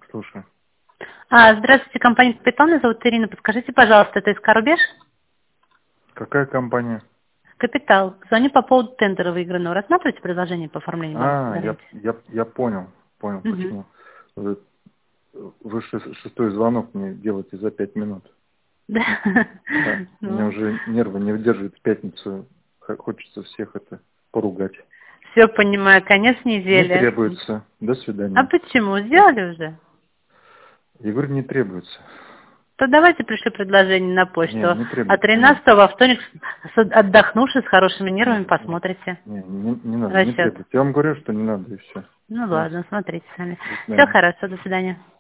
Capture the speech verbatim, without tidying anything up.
Слушай. А, здравствуйте, компания «Капитал». Меня зовут Ирина. Подскажите, пожалуйста, это СК «Рубеж»? Какая компания? «Капитал». Звоню по поводу тендера выигранного. Рассматриваете предложение по оформлению А, бонусной я, гарантии? я, я понял. Понял, Угу. почему. Вы, вы шес- шестой звонок мне делаете за пять минут. Да. Да. У меня Ну, уже нервы не выдерживают в пятницу. Х- Хочется всех это поругать. все понимаю. Конец Не недели. требуется. До А свидания. почему? Сделали уже? Я говорю, не требуется. То давайте пришлю предложение на Не, почту. не А требуется. Не, тринадцатого во вторник, с- отдохнувши, с хорошими нервами, не, не, посмотрите не, не, не надо, не расчет. требуется. Я вам говорю, что не надо и все. Ну До ладно, смотрите сами. Все свидания. хорошо, до свидания.